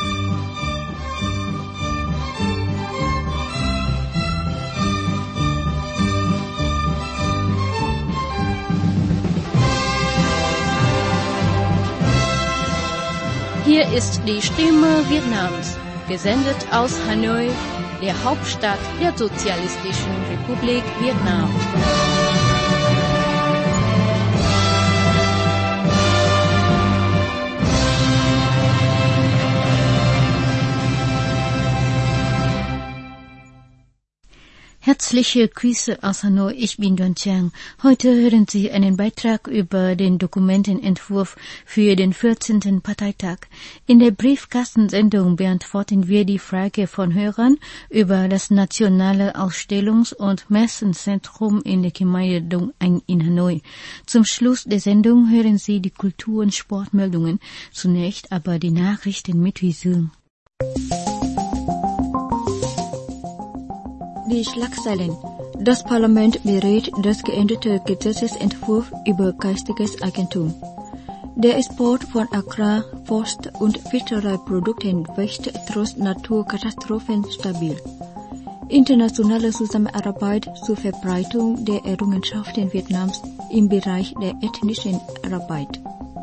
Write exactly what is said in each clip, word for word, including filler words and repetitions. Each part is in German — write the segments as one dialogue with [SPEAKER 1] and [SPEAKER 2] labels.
[SPEAKER 1] Hier ist die Stimme Vietnams, gesendet aus Hanoi, der Hauptstadt der Sozialistischen Republik Vietnam. Herzliche Grüße aus Hanoi, ich bin Duan Chiang. Heute hören Sie einen Beitrag über den Dokumentenentwurf für den vierzehnten Parteitag. In der Briefkastensendung beantworten wir die Frage von Hörern über das nationale Ausstellungs- und Messenzentrum in der Gemeinde Dong Anh in Hanoi. Zum Schluss der Sendung hören Sie die Kultur- und Sportmeldungen. Zunächst aber die Nachrichten mit Visum. Die Schlagzeilen. Das Parlament berät das geänderte Gesetzesentwurf über geistiges Eigentum. Der Export von Agrar-, Forst- und Fischereiprodukten wächst trotz Naturkatastrophen stabil. Internationale Zusammenarbeit zur Verbreitung der Errungenschaften Vietnams im Bereich der ethnischen Arbeit.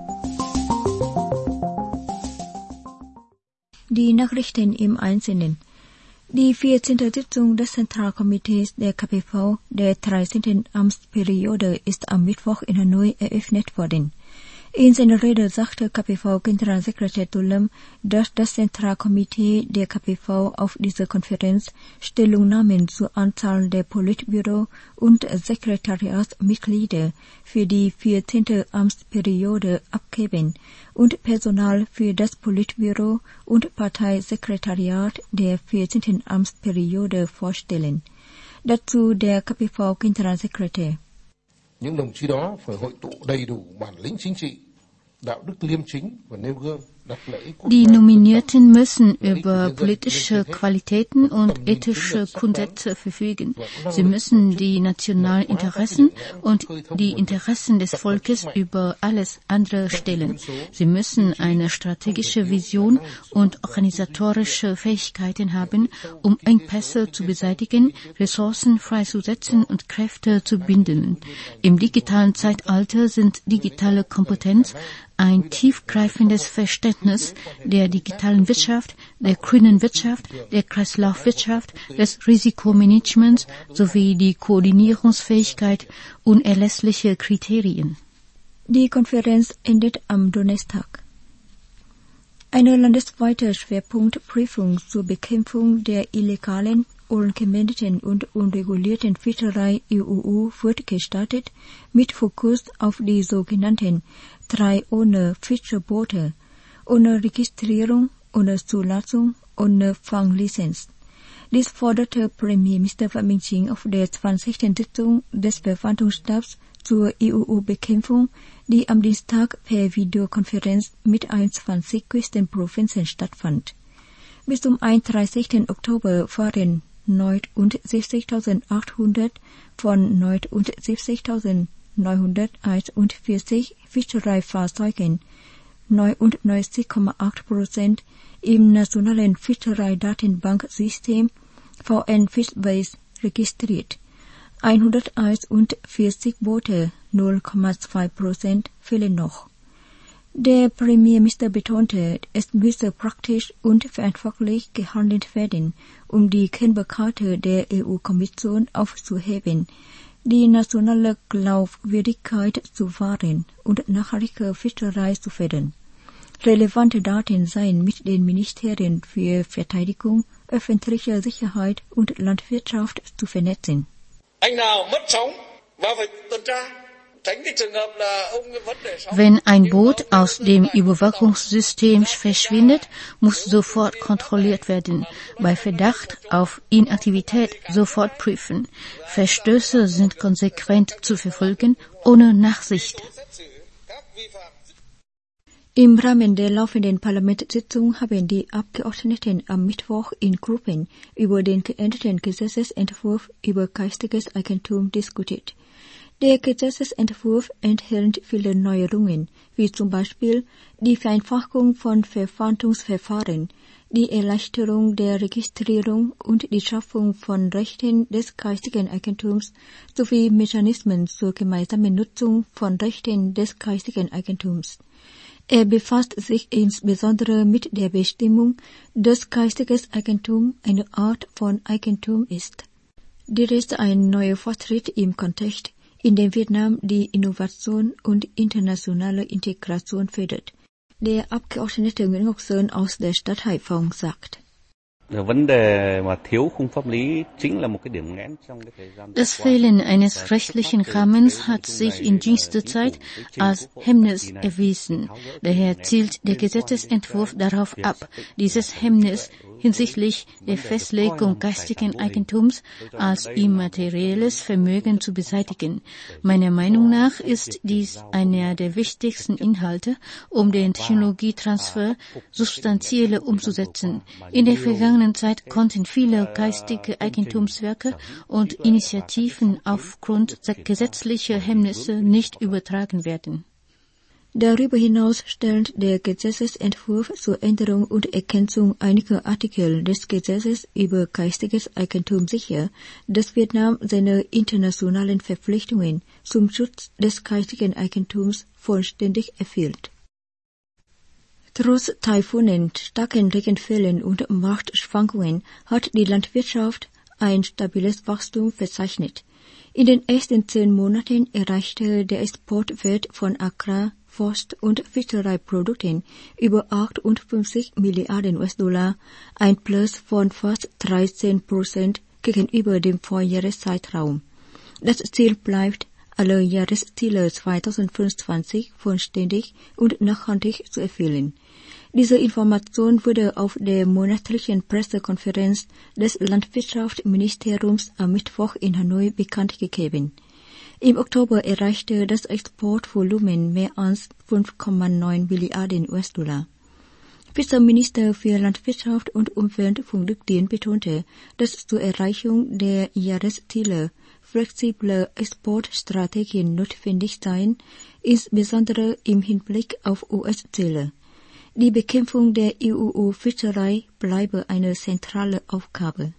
[SPEAKER 1] Die Nachrichten im Einzelnen. Die vierzehnte Sitzung des Zentralkomitees der K P V der dreizehnten Amtsperiode ist am Mittwoch in Hanoi eröffnet worden. In seiner Rede sagte K P V-Generalsekretär Tu Lam, dass das Zentralkomitee der K P V auf dieser Konferenz Stellungnahmen zur Anzahl der Politbüro- und Sekretariatsmitglieder für die vierzehnte Amtsperiode abgeben und Personal für das Politbüro und Parteisekretariat der vierzehnten Amtsperiode vorstellen. Dazu der K P V-Generalsekretär.
[SPEAKER 2] Những đồng chí đó phải hội tụ đầy đủ bản lĩnh chính trị, đạo đức liêm chính và nêu gương.
[SPEAKER 1] Die Nominierten müssen über politische Qualitäten und ethische Grundsätze verfügen. Sie müssen die nationalen Interessen und die Interessen des Volkes über alles andere stellen. Sie müssen eine strategische Vision und organisatorische Fähigkeiten haben, um Engpässe zu beseitigen, Ressourcen freizusetzen und Kräfte zu binden. Im digitalen Zeitalter sind digitale Kompetenz, ein tiefgreifendes Verständnis der digitalen Wirtschaft, der grünen Wirtschaft, der Kreislaufwirtschaft, des Risikomanagements sowie die Koordinierungsfähigkeit unerlässliche Kriterien.
[SPEAKER 3] Die Konferenz endet am Donnerstag. Eine landesweite Schwerpunktprüfung zur Bekämpfung der illegalen, ungemeldeten und unregulierten Fischerei E U U wird gestartet, mit Fokus auf die sogenannten drei ohne Fischerboote, ohne Registrierung, ohne Zulassung, ohne Fanglizenz. Dies forderte Premierminister Phạm Minh Chính auf der zwanzigsten Sitzung des Verwaltungsstabs zur E U U-Bekämpfung, die am Dienstag per Videokonferenz mit einundzwanzig Küstenprovinzen stattfand. Bis zum einunddreißigsten Oktober waren neunundsiebzigtausendachthundert von neunundsiebzigtausendneunhunderteinundvierzig Fischereifahrzeugen, neunundneunzig Komma acht Prozent, im nationalen Fischereidatenbanksystem V N Fishbase registriert. hunderteinundvierzig Boote, null Komma zwei Prozent, fehlen noch. Der Premierminister betonte, es müsse praktisch und verantwortlich gehandelt werden, um die Kennbarkeit der E U-Kommission aufzuheben, die nationale Glaubwürdigkeit zu wahren und nachhaltige Fischerei zu fördern. Relevante Daten seien mit den Ministerien für Verteidigung, öffentliche Sicherheit und Landwirtschaft zu vernetzen.
[SPEAKER 1] Wenn ein Boot aus dem Überwachungssystem verschwindet, muss sofort kontrolliert werden. Bei Verdacht auf Inaktivität sofort prüfen. Verstöße sind konsequent zu verfolgen, ohne Nachsicht.
[SPEAKER 3] Im Rahmen der laufenden Parlamentssitzung haben die Abgeordneten am Mittwoch in Gruppen über den geänderten Gesetzesentwurf über geistiges Eigentum diskutiert. Der Gesetzesentwurf enthält viele Neuerungen, wie zum Beispiel die Vereinfachung von Verwaltungsverfahren, die Erleichterung der Registrierung und die Schaffung von Rechten des geistigen Eigentums sowie Mechanismen zur gemeinsamen Nutzung von Rechten des geistigen Eigentums. Er befasst sich insbesondere mit der Bestimmung, dass geistiges Eigentum eine Art von Eigentum ist. Dies ist ein neuer Fortschritt im Kontext, in dem Vietnam die Innovation und internationale Integration fördert. Der Abgeordnete Nguyễn Ngọc Sơn aus der Stadt Haiphong sagt:
[SPEAKER 1] Das Fehlen eines rechtlichen Rahmens hat sich in jüngster Zeit als Hemmnis erwiesen. Daher zielt der Gesetzesentwurf darauf ab, dieses Hemmnis hinsichtlich der Festlegung geistigen Eigentums als immaterielles Vermögen zu beseitigen. Meiner Meinung nach ist dies einer der wichtigsten Inhalte, um den Technologietransfer substanziell umzusetzen. In der vergangenen Zeit konnten viele geistige Eigentumswerke und Initiativen aufgrund gesetzlicher Hemmnisse nicht übertragen werden.
[SPEAKER 3] Darüber hinaus stellt der Gesetzesentwurf zur Änderung und Ergänzung einiger Artikel des Gesetzes über geistiges Eigentum sicher, dass Vietnam seine internationalen Verpflichtungen zum Schutz des geistigen Eigentums vollständig erfüllt. Trotz Taifunen, starken Regenfällen und Marktschwankungen hat die Landwirtschaft ein stabiles Wachstum verzeichnet. In den ersten zehn Monaten erreichte der Exportwert von Agrar-, Forst- und Fischereiprodukten über achtundfünfzig Milliarden U S-Dollar, ein Plus von fast dreizehn Prozent gegenüber dem Vorjahreszeitraum. Das Ziel bleibt, alle Jahresziele zweitausendfünfundzwanzig vollständig und nachhaltig zu erfüllen. Diese Information wurde auf der monatlichen Pressekonferenz des Landwirtschaftsministeriums am Mittwoch in Hanoi bekannt gegeben. Im Oktober erreichte das Exportvolumen mehr als fünf Komma neun Milliarden U S-Dollar. Vizeminister für Landwirtschaft und Umwelt von Duc Dien betonte, dass zur Erreichung der Jahresziele flexible Exportstrategien notwendig seien, insbesondere im Hinblick auf U S-Ziele. Die Bekämpfung der I U U-Fischerei bleibe eine zentrale Aufgabe.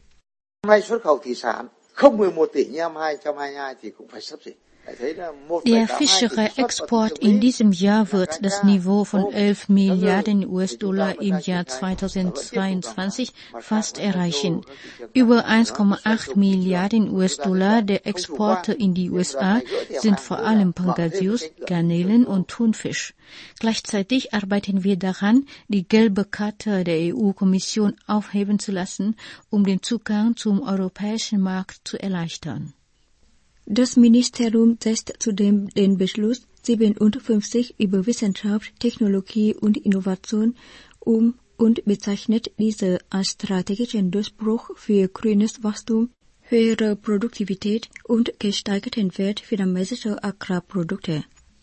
[SPEAKER 1] Der Fischereiexport in diesem Jahr wird das Niveau von elf Milliarden U S-Dollar im Jahr zweitausendzweiundzwanzig fast erreichen. Über eins Komma acht Milliarden U S-Dollar der Exporte in die U S A sind vor allem Pangasius, Garnelen und Thunfisch. Gleichzeitig arbeiten wir daran, die gelbe Karte der E U-Kommission aufheben zu lassen, um den Zugang zum europäischen Markt zu erleichtern.
[SPEAKER 3] Das Ministerium setzt zudem den Beschluss siebenundfünfzig über Wissenschaft, Technologie und Innovation um und bezeichnet diese als strategischen Durchbruch für grünes Wachstum, höhere Produktivität und gesteigerten Wert vietnamesischer Agrarprodukte.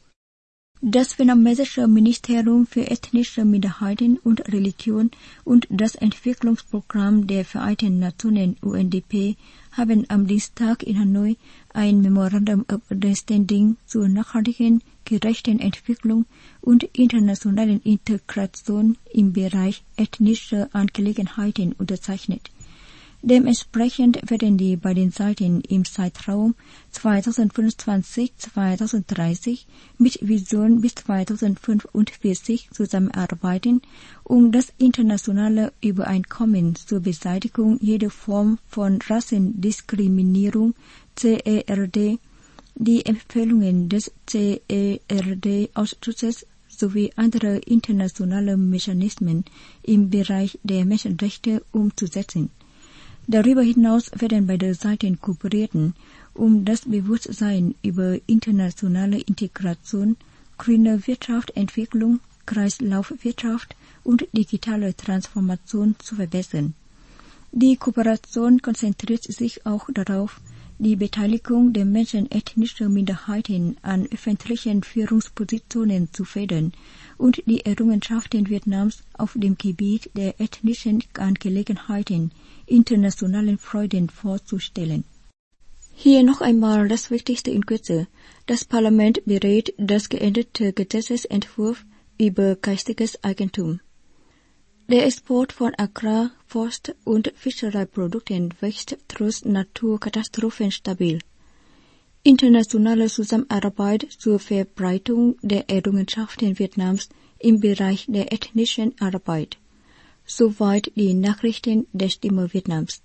[SPEAKER 3] Das vietnamesische Ministerium für ethnische Minderheiten und Religion und das Entwicklungsprogramm der Vereinten Nationen U N D P haben am Dienstag in Hanoi ein Memorandum of Understanding zur nachhaltigen, gerechten Entwicklung und internationalen Integration im Bereich ethnischer Angelegenheiten unterzeichnet. Dementsprechend werden die beiden Seiten im Zeitraum zweitausendfünfundzwanzig bis zweitausenddreißig mit Vision bis zweitausendfünfundvierzig zusammenarbeiten, um das internationale Übereinkommen zur Beseitigung jeder Form von Rassendiskriminierung C E R D, die Empfehlungen des C E R D-Ausschusses sowie andere internationale Mechanismen im Bereich der Menschenrechte umzusetzen. Darüber hinaus werden beide Seiten kooperieren, um das Bewusstsein über internationale Integration, grüne Wirtschaftsentwicklung, Kreislaufwirtschaft und digitale Transformation zu verbessern. Die Kooperation konzentriert sich auch darauf, die Beteiligung der Menschen ethnischer Minderheiten an öffentlichen Führungspositionen zu fördern und die Errungenschaften Vietnams auf dem Gebiet der ethnischen Angelegenheiten internationalen Freuden vorzustellen. Hier noch einmal das Wichtigste in Kürze. Das Parlament berät das geänderte Gesetzesentwurf über geistiges Eigentum. Der Export von Agrar-, Forst- und Fischereiprodukten wächst trotz Naturkatastrophen stabil. Internationale Zusammenarbeit zur Verbreitung der Errungenschaften Vietnams im Bereich der ethnischen Arbeit. Soweit die Nachrichten der Stimme Vietnams.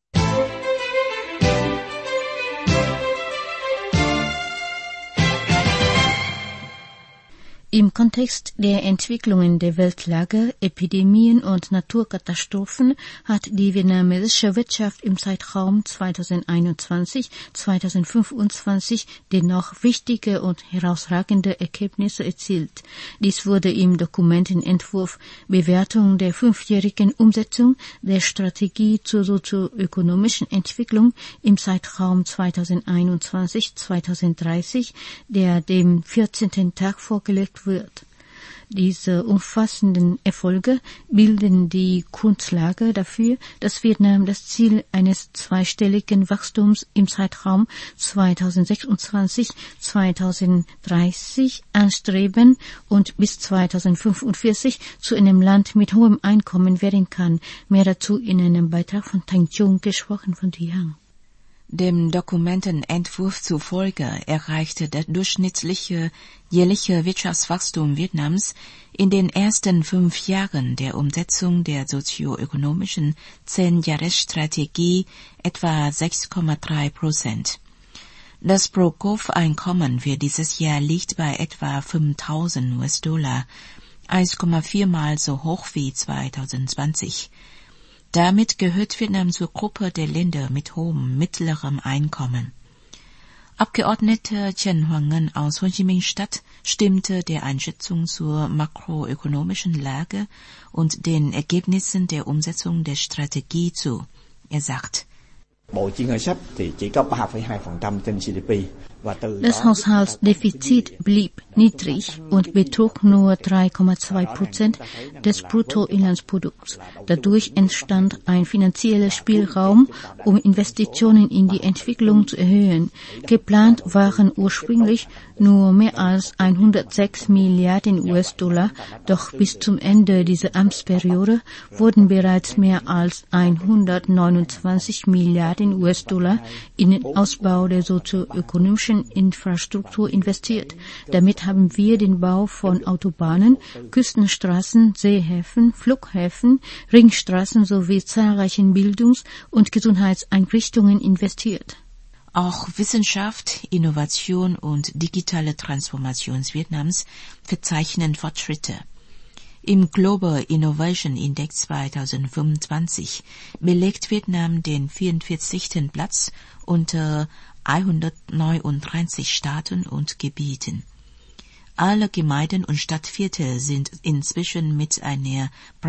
[SPEAKER 1] Im Kontext der Entwicklungen der Weltlage, Epidemien und Naturkatastrophen hat die vietnamesische Wirtschaft im Zeitraum zweitausendeinundzwanzig bis zweitausendfünfundzwanzig dennoch wichtige und herausragende Ergebnisse erzielt. Dies wurde im Dokumentenentwurf Bewertung der fünfjährigen Umsetzung der Strategie zur sozioökonomischen Entwicklung im Zeitraum zweitausendeinundzwanzig bis zweitausenddreißig, der dem vierzehnten Tag vorgelegt wird. Diese umfassenden Erfolge bilden die Grundlage dafür, dass Vietnam das Ziel eines zweistelligen Wachstums im Zeitraum zweitausendsechsundzwanzig bis zweitausenddreißig anstreben und bis zweitausendfünfundvierzig zu einem Land mit hohem Einkommen werden kann. Mehr dazu in einem Beitrag von Thanh Chung, gesprochen von Thi-Hang.
[SPEAKER 4] Dem Dokumentenentwurf zufolge erreichte das durchschnittliche jährliche Wirtschaftswachstum Vietnams in den ersten fünf Jahren der Umsetzung der sozioökonomischen Zehn-Jahres-Strategie etwa sechs Komma drei Prozent. Das Pro-Kopf-Einkommen für dieses Jahr liegt bei etwa fünftausend US-Dollar, eins Komma vier Mal so hoch wie zweitausendzwanzig. Damit gehört Vietnam zur Gruppe der Länder mit hohem mittlerem Einkommen. Abgeordneter Trần Hoàng Ngân aus Ho Chi Minh Stadt stimmte der Einschätzung zur makroökonomischen Lage und den Ergebnissen der Umsetzung der Strategie zu. Er sagt:
[SPEAKER 1] Das Haushaltsdefizit blieb niedrig und betrug nur drei Komma zwei Prozent des Bruttoinlandsprodukts. Dadurch entstand ein finanzieller Spielraum, um Investitionen in die Entwicklung zu erhöhen. Geplant waren ursprünglich nur mehr als hundertsechs Milliarden US-Dollar, doch bis zum Ende dieser Amtsperiode wurden bereits mehr als hundertneunundzwanzig Milliarden US-Dollar in den Ausbau der sozioökonomischen Infrastruktur investiert. Damit haben wir den Bau von Autobahnen, Küstenstraßen, Seehäfen, Flughäfen, Ringstraßen sowie zahlreichen Bildungs- und Gesundheitseinrichtungen investiert.
[SPEAKER 4] Auch Wissenschaft, Innovation und digitale Transformation Vietnams verzeichnen Fortschritte. Im Global Innovation Index zweitausendfünfundzwanzig belegt Vietnam den vierundvierzigsten Platz unter hundertneununddreißig Staaten und Gebieten. Alle Gemeinden und Stadtviertel sind inzwischen mit einer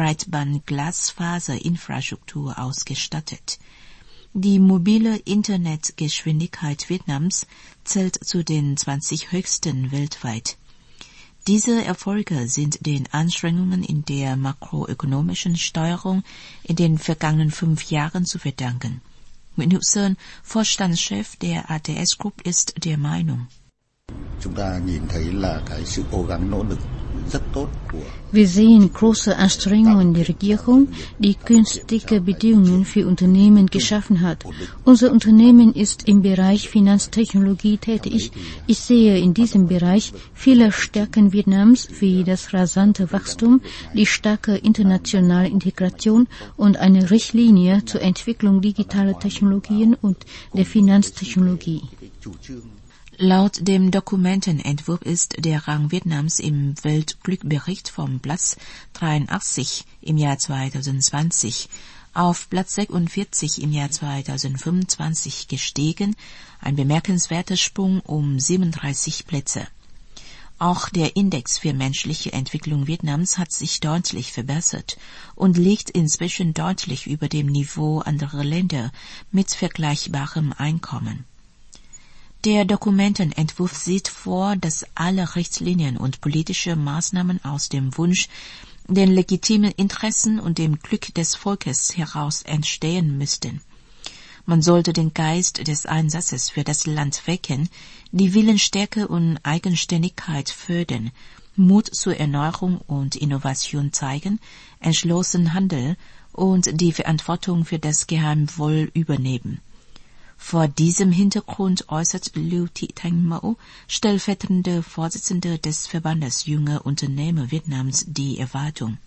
[SPEAKER 4] Breitband-Glasfaser-Infrastruktur ausgestattet. Die mobile Internetgeschwindigkeit Vietnams zählt zu den zwanzig höchsten weltweit. Diese Erfolge sind den Anstrengungen in der makroökonomischen Steuerung in den vergangenen fünf Jahren zu verdanken. Nguyễn Hữu Sơn, Vorstandschef der A T S Group, ist der Meinung:
[SPEAKER 1] Wir sehen große Anstrengungen der Regierung, die günstige Bedingungen für Unternehmen geschaffen hat. Unser Unternehmen ist im Bereich Finanztechnologie tätig. Ich sehe in diesem Bereich viele Stärken Vietnams wie das rasante Wachstum, die starke internationale Integration und eine Richtlinie zur Entwicklung digitaler Technologien und der Finanztechnologie.
[SPEAKER 4] Laut dem Dokumentenentwurf ist der Rang Vietnams im Weltglückbericht vom Platz dreiundachtzig im Jahr zweitausendzwanzig auf Platz sechsundvierzig im Jahr zweitausendfünfundzwanzig gestiegen, ein bemerkenswerter Sprung um siebenunddreißig Plätze. Auch der Index für menschliche Entwicklung Vietnams hat sich deutlich verbessert und liegt inzwischen deutlich über dem Niveau anderer Länder mit vergleichbarem Einkommen. Der Dokumentenentwurf sieht vor, dass alle Richtlinien und politische Maßnahmen aus dem Wunsch, den legitimen Interessen und dem Glück des Volkes heraus entstehen müssten. Man sollte den Geist des Einsatzes für das Land wecken, die Willensstärke und Eigenständigkeit fördern, Mut zur Erneuerung und Innovation zeigen, entschlossen handeln und die Verantwortung für das Gemeinwohl übernehmen. Vor diesem Hintergrund äußert Liu Thị Thanh Mẫu, stellvertretende Vorsitzende des Verbandes Junger Unternehmer Vietnams, die Erwartung.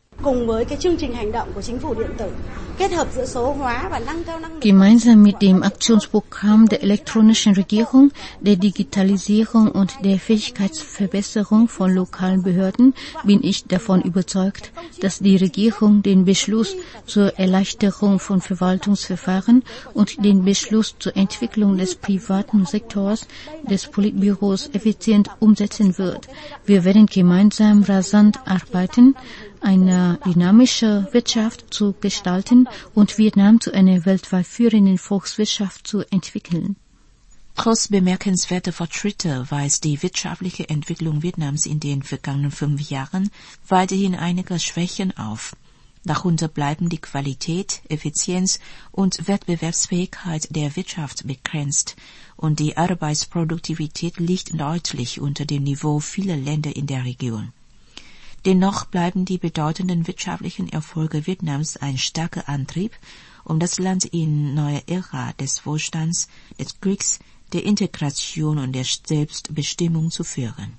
[SPEAKER 1] Gemeinsam mit dem Aktionsprogramm der elektronischen Regierung, der Digitalisierung und der Fähigkeitsverbesserung von lokalen Behörden bin ich davon überzeugt, dass die Regierung den Beschluss zur Erleichterung von Verwaltungsverfahren und den Beschluss zur Entwicklung des privaten Sektors des Politbüros effizient umsetzen wird. Wir werden gemeinsam rasant arbeiten, eine dynamische Wirtschaft zu gestalten und Vietnam zu einer weltweit führenden Volkswirtschaft zu entwickeln.
[SPEAKER 4] Trotz bemerkenswerter Fortschritte weist die wirtschaftliche Entwicklung Vietnams in den vergangenen fünf Jahren weiterhin einige Schwächen auf. Darunter bleiben die Qualität, Effizienz und Wettbewerbsfähigkeit der Wirtschaft begrenzt und die Arbeitsproduktivität liegt deutlich unter dem Niveau vieler Länder in der Region. Dennoch bleiben die bedeutenden wirtschaftlichen Erfolge Vietnams ein starker Antrieb, um das Land in neue Ära des Wohlstands, des Glücks, der Integration und der Selbstbestimmung zu führen.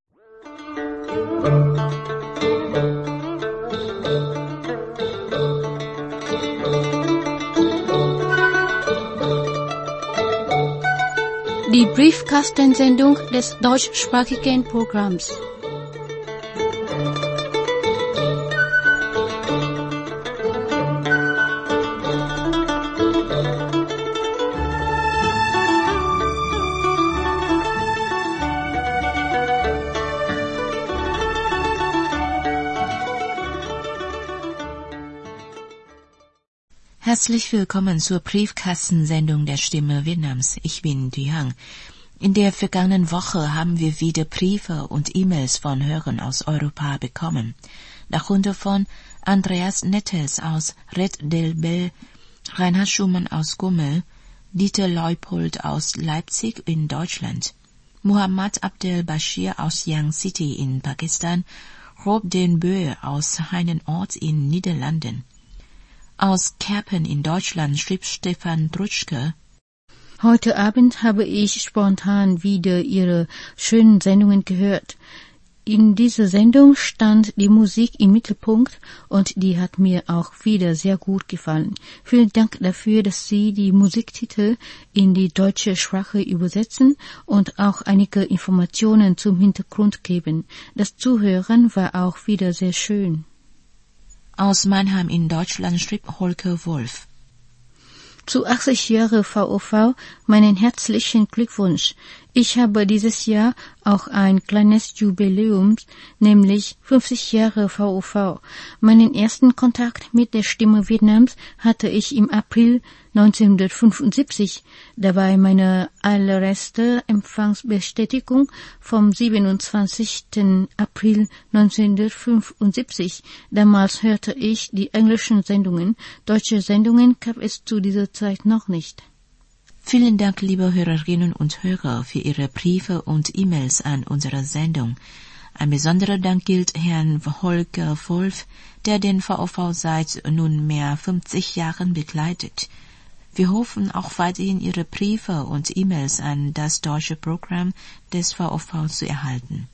[SPEAKER 1] Die Briefkastensendung des deutschsprachigen Programms.
[SPEAKER 4] Herzlich willkommen zur Briefkastensendung der Stimme Vietnams. Ich bin Duy Hang. In der vergangenen Woche haben wir wieder Briefe und E-Mails von Hörern aus Europa bekommen. Darunter von Andreas Nettes aus Red del Bell, Reinhard Schumann aus Gummel, Dieter Leupold aus Leipzig in Deutschland, Muhammad Abdel Bashir aus Young City in Pakistan, Rob den Böe aus Heinenort in Niederlanden. Aus Kerpen in Deutschland schrieb Stefan Drutschke:
[SPEAKER 1] Heute Abend habe ich spontan wieder Ihre schönen Sendungen gehört. In dieser Sendung stand die Musik im Mittelpunkt und die hat mir auch wieder sehr gut gefallen. Vielen Dank dafür, dass Sie die Musiktitel in die deutsche Sprache übersetzen und auch einige Informationen zum Hintergrund geben. Das Zuhören war auch wieder sehr schön.
[SPEAKER 4] Aus Mannheim in Deutschland schrieb Holger Wolf:
[SPEAKER 1] Zu achtzig Jahre V O V meinen herzlichen Glückwunsch. Ich habe dieses Jahr auch ein kleines Jubiläum, nämlich fünfzig Jahre V O V. Meinen ersten Kontakt mit der Stimme Vietnams hatte ich im April neunzehnhundertfünfundsiebzig. Dabei meine allererste Empfangsbestätigung vom siebenundzwanzigsten April neunzehnhundertfünfundsiebzig. Damals hörte ich die englischen Sendungen. Deutsche Sendungen gab es zu dieser Zeit noch nicht.
[SPEAKER 4] Vielen Dank, liebe Hörerinnen und Hörer, für Ihre Briefe und E-Mails an unsere Sendung. Ein besonderer Dank gilt Herrn Holger Wolf, der den V O V seit nunmehr fünfzig Jahren begleitet. Wir hoffen auch weiterhin Ihre Briefe und E-Mails an das deutsche Programm des V O V zu erhalten.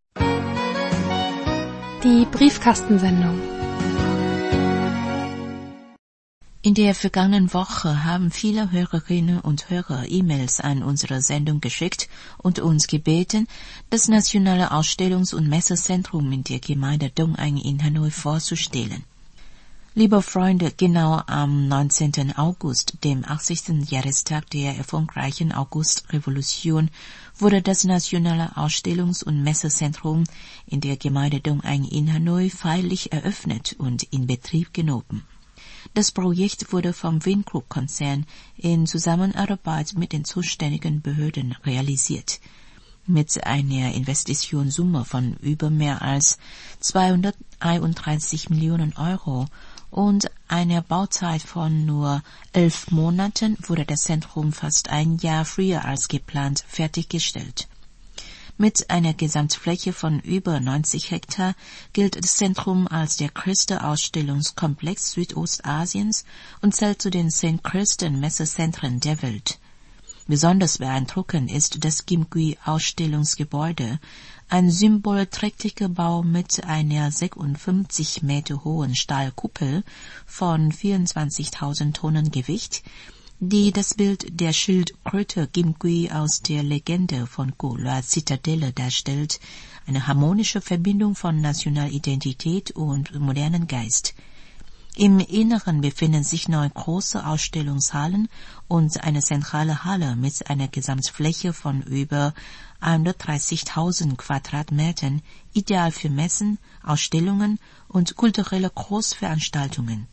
[SPEAKER 5] Die Briefkastensendung.
[SPEAKER 4] In der vergangenen Woche haben viele Hörerinnen und Hörer E-Mails an unsere Sendung geschickt und uns gebeten, das Nationale Ausstellungs- und Messezentrum in der Gemeinde Dong Anh in Hanoi vorzustellen. Liebe Freunde, genau am neunzehnten August, dem achtzigsten Jahrestag der erfolgreichen Augustrevolution, wurde das Nationale Ausstellungs- und Messezentrum in der Gemeinde Dong Anh in Hanoi feierlich eröffnet und in Betrieb genommen. Das Projekt wurde vom Vingroup-Konzern in Zusammenarbeit mit den zuständigen Behörden realisiert. Mit einer Investitionssumme von über mehr als zweihunderteinunddreißig Millionen Euro und einer Bauzeit von nur elf Monaten wurde das Zentrum fast ein Jahr früher als geplant fertiggestellt. Mit einer Gesamtfläche von über neunzig Hektar gilt das Zentrum als der größte Ausstellungskomplex Südostasiens und zählt zu den zehn größten Messezentren der Welt. Besonders beeindruckend ist das Gimgui-Ausstellungsgebäude, ein symbolträchtiger Bau mit einer sechsundfünfzig Meter hohen Stahlkuppel von vierundzwanzigtausend Tonnen Gewicht, die das Bild der Schildkröte Gimgui aus der Legende von Golua Zitadelle darstellt, eine harmonische Verbindung von Nationalidentität und modernen Geist. Im Inneren befinden sich neun große Ausstellungshallen und eine zentrale Halle mit einer Gesamtfläche von über hundertdreißigtausend Quadratmetern, ideal für Messen, Ausstellungen und kulturelle Großveranstaltungen.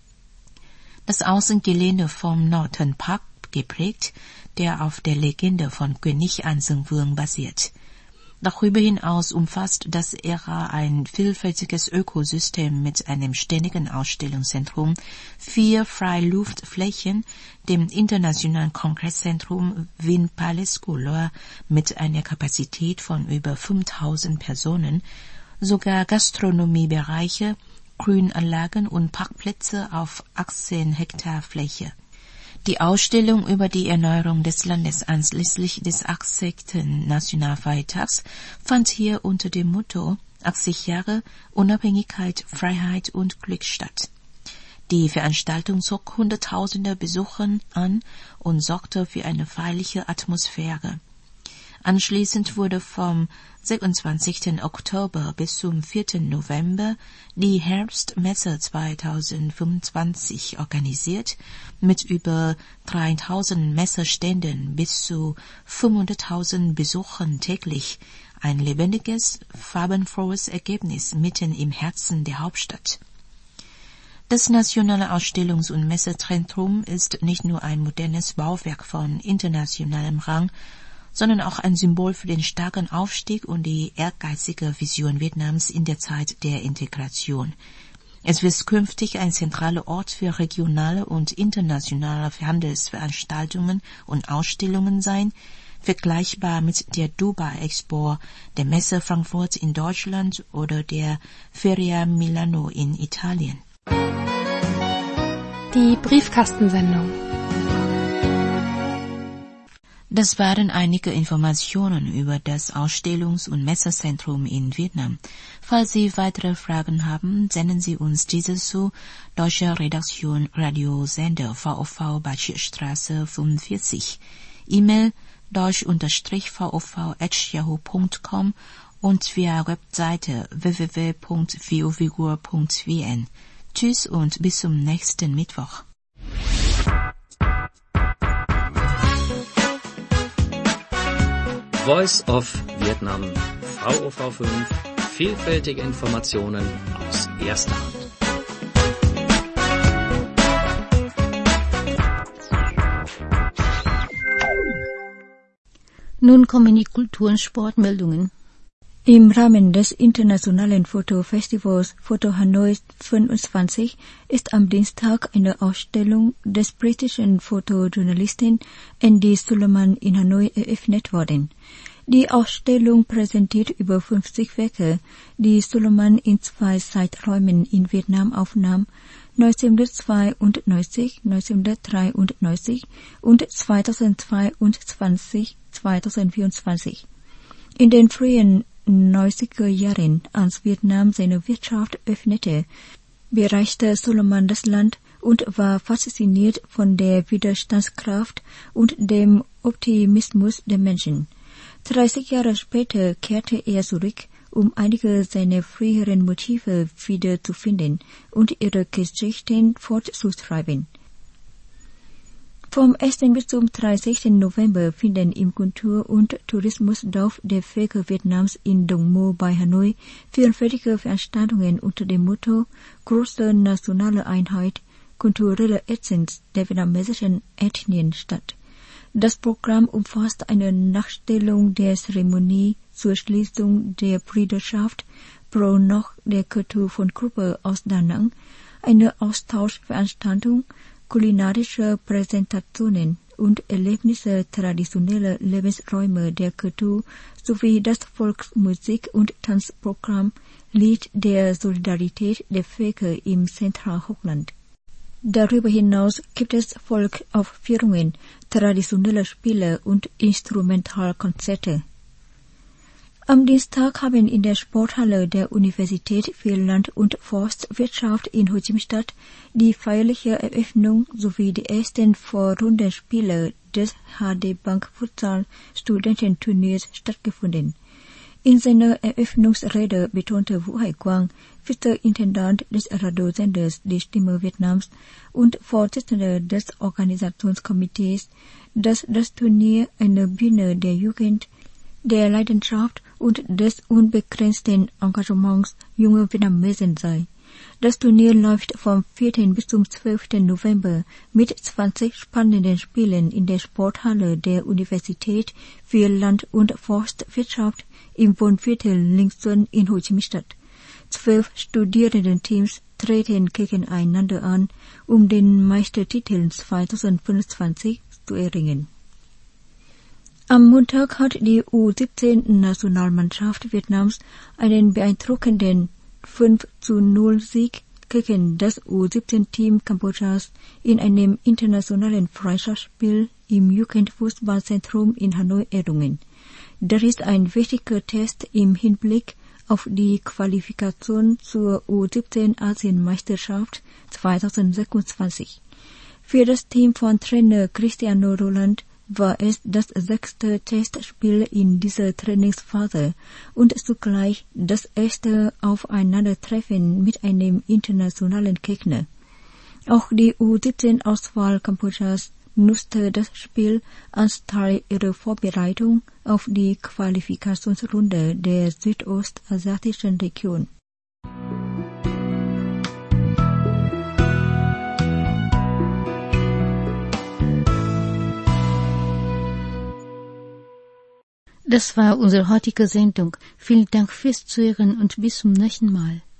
[SPEAKER 4] Das Außengelände vom Northern Park geprägt, der auf der Legende von König Anzengwürng basiert. Darüber hinaus umfasst das Ära ein vielfältiges Ökosystem mit einem ständigen Ausstellungszentrum, vier Freiluftflächen, dem Internationalen Kongresszentrum Wien Palace Golua mit einer Kapazität von über fünftausend Personen, sogar Gastronomiebereiche, Grünanlagen und Parkplätze auf achtzehn Hektar Fläche. Die Ausstellung über die Erneuerung des Landes anlässlich des achtzigsten Nationalfeiertags fand hier unter dem Motto achtzig Jahre Unabhängigkeit, Freiheit und Glück statt. Die Veranstaltung zog Hunderttausende Besucher an und sorgte für eine feierliche Atmosphäre. Anschließend wurde vom sechsundzwanzigsten Oktober bis zum vierten November die Herbstmesse zweitausendfünfundzwanzig organisiert, mit über dreitausend Messeständen bis zu fünfhunderttausend Besuchern täglich, ein lebendiges, farbenfrohes Ergebnis mitten im Herzen der Hauptstadt. Das Nationale Ausstellungs- und Messezentrum ist nicht nur ein modernes Bauwerk von internationalem Rang, sondern auch ein Symbol für den starken Aufstieg und die ehrgeizige Vision Vietnams in der Zeit der Integration. Es wird künftig ein zentraler Ort für regionale und internationale Handelsveranstaltungen und Ausstellungen sein, vergleichbar mit der Dubai Expo, der Messe Frankfurt in Deutschland oder der Feria Milano in Italien.
[SPEAKER 5] Die Briefkastensendung.
[SPEAKER 4] Das waren einige Informationen über das Ausstellungs- und Messezentrum in Vietnam. Falls Sie weitere Fragen haben, senden Sie uns diese zu Deutsche Redaktion Radiosender V O V Bachierstraße fünfundvierzig, E-Mail deutsch-vov at yahoo punkt com und via Webseite w w w punkt viovigur punkt v n. Tschüss und bis zum nächsten Mittwoch.
[SPEAKER 6] Voice of Vietnam, V O V fünf, vielfältige Informationen aus erster Hand.
[SPEAKER 1] Nun kommen die Kultur- und Sportmeldungen.
[SPEAKER 3] Im Rahmen des internationalen Fotofestivals Foto Hanoi fünfundzwanzig ist am Dienstag eine Ausstellung des britischen Fotojournalisten Andy Suleiman in Hanoi eröffnet worden. Die Ausstellung präsentiert über fünfzig Werke, die Suleiman in zwei Zeiträumen in Vietnam aufnahm, neunzehnhundertzweiundneunzig, neunzehnhundertdreiundneunzig und zweitausendzweiundzwanzig, zweitausendvierundzwanzig. In den frühen neunziger Jahren, als Vietnam seine Wirtschaft öffnete, bereiste Suleiman das Land und war fasziniert von der Widerstandskraft und dem Optimismus der Menschen. dreißig Jahre später kehrte er zurück, um einige seiner früheren Motive wiederzufinden und ihre Geschichten fortzuschreiben. Vom ersten bis zum dreißigsten November finden im Kultur- und Tourismusdorf der Völker Vietnams in Dong Mo bei Hanoi vielfältige Veranstaltungen unter dem Motto Große nationale Einheit, kulturelle Essenz der vietnamesischen Ethnien statt. Das Programm umfasst eine Nachstellung der Zeremonie zur Schließung der Brüderschaft pro Noch der Kultur von Gruppe aus Da Nang, eine Austauschveranstaltung, kulinarische Präsentationen und Erlebnisse traditioneller Lebensräume der Kultur sowie das Volksmusik- und Tanzprogramm Lied der Solidarität der Völker im Zentralhochland. Darüber hinaus gibt es Volksaufführungen, traditionelle Spiele und Instrumentalkonzerte. Am Dienstag haben in der Sporthalle der Universität für Land- und Forstwirtschaft in Ho Chi Minh Stadt die feierliche Eröffnung sowie die ersten Vorrundenspiele des H D Bank Futsal Studententurniers stattgefunden. In seiner Eröffnungsrede betonte Wu Hai-Quang, Vizeintendant des Radiosenders Die Stimme Vietnams und Vorsitzender des Organisationskomitees, dass das Turnier eine Bühne der Jugend, der Leidenschaft und des unbegrenzten Engagements junger Vietnamesen sei. Das Turnier läuft vom vierten bis zum zwölften November mit zwanzig spannenden Spielen in der Sporthalle der Universität für Land- und Forstwirtschaft im Wohnviertel Linxuan in Ho Chi Minh Stadt. Zwölf Studierendenteams treten gegeneinander an, um den Meistertitel zwanzig fünfundzwanzig zu erringen. Am Montag hat die U siebzehn-Nationalmannschaft Vietnams einen beeindruckenden fünf zu null Sieg gegen das U siebzehn-Team Kambodschas in einem internationalen Freundschaftsspiel im Jugendfußballzentrum in Hanoi errungen. Das ist ein wichtiger Test im Hinblick auf die Qualifikation zur U siebzehn Asienmeisterschaft zwanzig sechsundzwanzig. Für das Team von Trainer Cristiano Roland war es das sechste Testspiel in dieser Trainingsphase und zugleich das erste Aufeinandertreffen mit einem internationalen Gegner. Auch die U siebzehn-Auswahl Kambodschas nutzte das Spiel als Teil ihrer Vorbereitung auf die Qualifikationsrunde der südostasiatischen Region.
[SPEAKER 1] Das war unsere heutige Sendung. Vielen Dank fürs Zuhören und bis zum nächsten Mal.